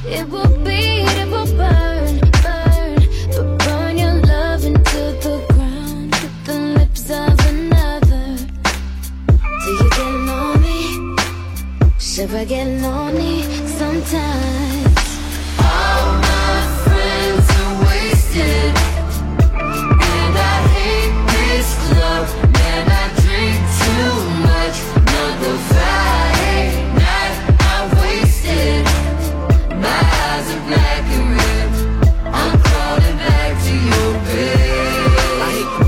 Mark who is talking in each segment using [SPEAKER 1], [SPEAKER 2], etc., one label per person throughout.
[SPEAKER 1] It will beat, it will burn, burn, but burn your love into the ground with the lips of another. Do you get lonely? Should I get lonely sometimes? All my friends are wasted, and I hate this club. Man, I drink too much. Another Friday night I wasted. My eyes are black and red. I'm crawling back to your bed.
[SPEAKER 2] I hate the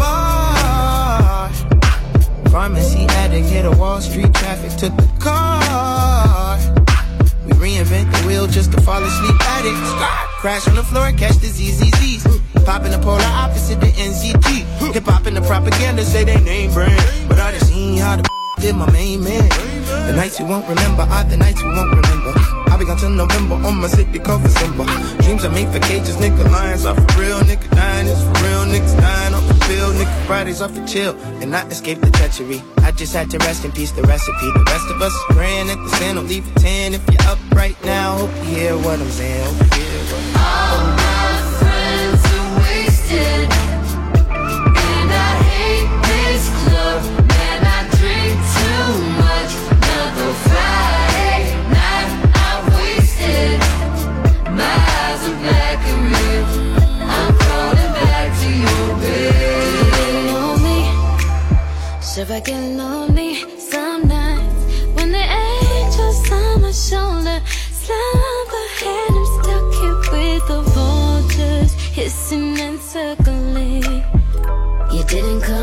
[SPEAKER 2] bar. Pharmacy addict, hit a Wall Street traffic, took the car. We reinvent the wheel just to fall asleep addicts. Crash on the floor, catch the ZZZs. Pop in the polar opposite the NZT. Hip hop in the propaganda, say they name brand. But I just seen how the did my main man. The nights you won't remember are the nights we won't remember. I'll be gone till November on my city called December. Dreams are made for cages, nigga lions are for real. Nigga dying is for real, niggas dying off the pill. Nigga Fridays off the chill and not escape the treachery. I just had to rest in peace the recipe. The rest of us is praying at the sin. Don't leave a 10 if you're up right now. Hope you hear what I'm saying. Hope you hear what I'm saying.
[SPEAKER 1] All my friends are wasted, and I hate this club. Man, I drink too much. Another Friday night I wasted. My eyes are black and red. I'm crawling back to your bed. Do you get lonely? Should I get lonely some nights when the angels on my shoulder slump ahead? I'm stuck here with the vultures hissing and circling. You didn't come